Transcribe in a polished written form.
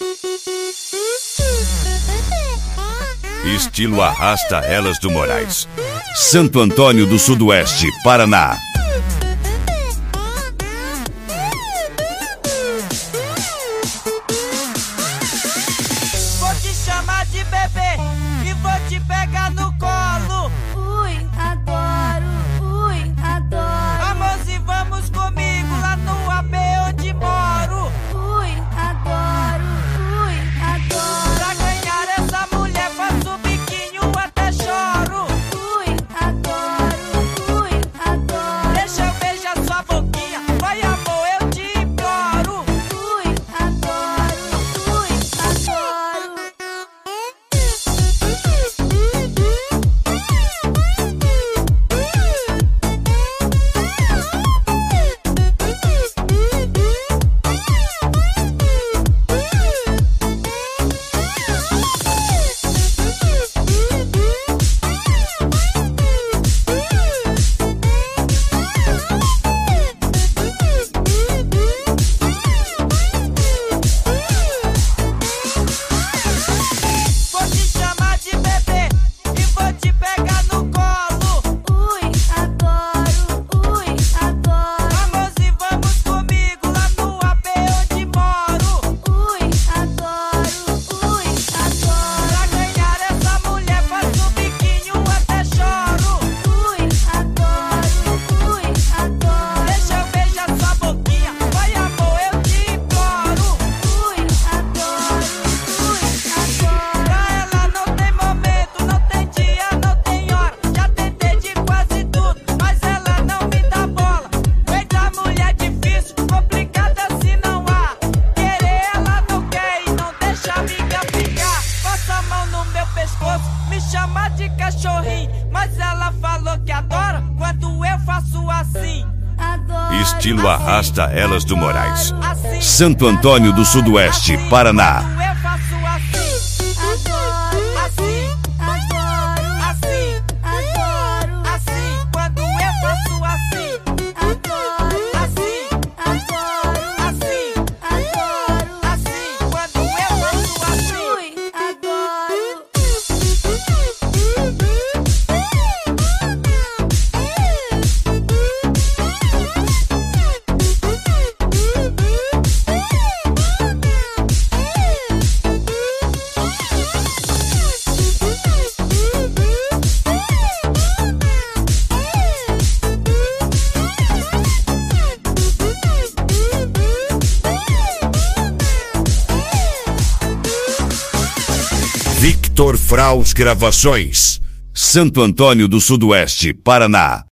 Estilo Arrasta Elas do Moraes, Santo Antônio do Sudoeste, Paraná. Vou te chamar de bebê e vou te pegar no colo. Ui, adoro, ui, adoro. Amorzinho, vamos comigo lá no AP onde moro. Ui, adoro, ui, adoro. Pra ganhar essa mulher faço biquinho até choro. Ui, adoro, adoro. Deixa eu beijar sua boquinha, vai amor, eu te imploro. Ui, adoro, adoro. Vou te chamar de bebê e vou te pegar no colo. Ui, adoro, adoro. Amorzinho, vamos comigo lá no AP onde moro. Ui, adoro, adoro. Pra ganhar essa mulher faço biquinho até choro. Ui, adoro, adoro. Deixa eu beijar sua boquinha, vai amor, eu te imploro. Ui, adoro, adoro. Pra ela não tem momento, não tem dia, não tem hora. Já tentei de quase tudo, mas ela não me dá bola. Eita mulher difícil, complicada se não há. Querer ela não quer e não deixa a amiga ficar. Passa a mão no meu pescoço, me chama de cachorrinho. Mas ela falou que adora quando eu faço assim. Adoro. Estilo Arrasta Elas do Moraes, Assim, Santo Antônio do Sudoeste, assim, Paraná. quando eu faço assim, Adoro, assim, adoro, assim, adoro, assim, quando eu faço assim, adoro, assim, adoro, assim, adoro. assim, quando eu faço assim. Ui, adoro. Victor Fraus Gravações, Santo Antônio do Sudoeste, Paraná.